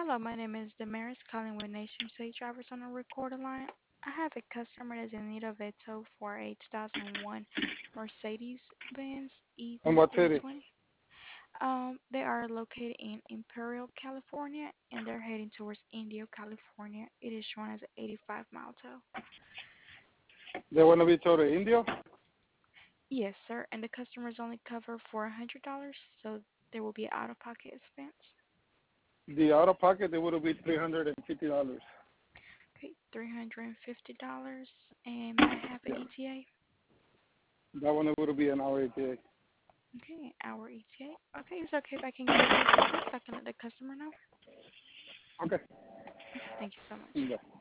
Hello, my name is Damaris calling with Nation State Drivers on a recorded line. I have a customer that's in need of a tow for a 2001 Mercedes-Benz And what city? EV320. They are located in Imperial, California, and they're heading towards Indio, California. It is shown as an 85-mile tow. They want to be towed to India? Yes, sir, and the customer is only covered for $100, so there will be an out-of-pocket expense. The out of pocket, they would be $350. Okay, $350, and may I have an Yeah. ETA? That one would be an hour ETA. Okay, our ETA. Okay, it's okay if I can get a brief request. I can let the customer know. Okay. Okay, thank you so much. Yeah.